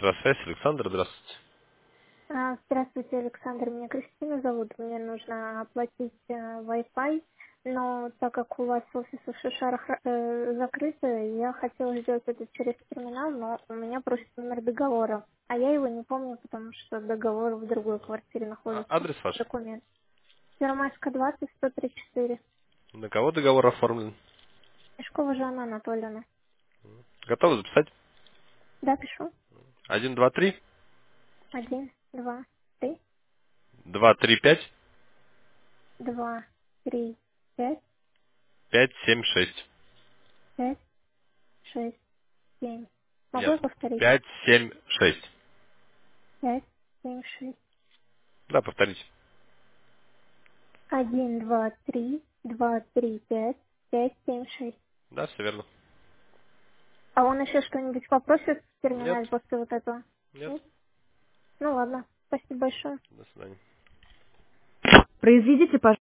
Здравствуйте, Александр, здравствуйте. Здравствуйте, Александр. Меня Кристина зовут. Мне нужно оплатить Wi-Fi, но так как у вас офис в Шишарах закрыт, я хотела сделать это через терминал, но у меня просит номер договора. А я его не помню, потому что договор в другой квартире находится. Адрес ваш? Документ. Первомайская 20, 134. На кого договор оформлен? Пешкова Жанна Анатольевна. Готовы записать? Да, пишу. 1, 2, 3, 1, 2, 3, 2, 3, 5, 2, 3, 5, 5, 7, 6. 5, 6, 7. Могу Нет, я повторить? 5, 7, 6. 5, 7, 6. Да, повторите. 1, 2, 3, 2, 3, 5, 5, 7, 6. Да, все верно. А он еще что-нибудь попросит в Нет, терминале после вот этого? нет. Нет? Ну ладно. Спасибо большое. До свидания. Произведите, пожалуйста.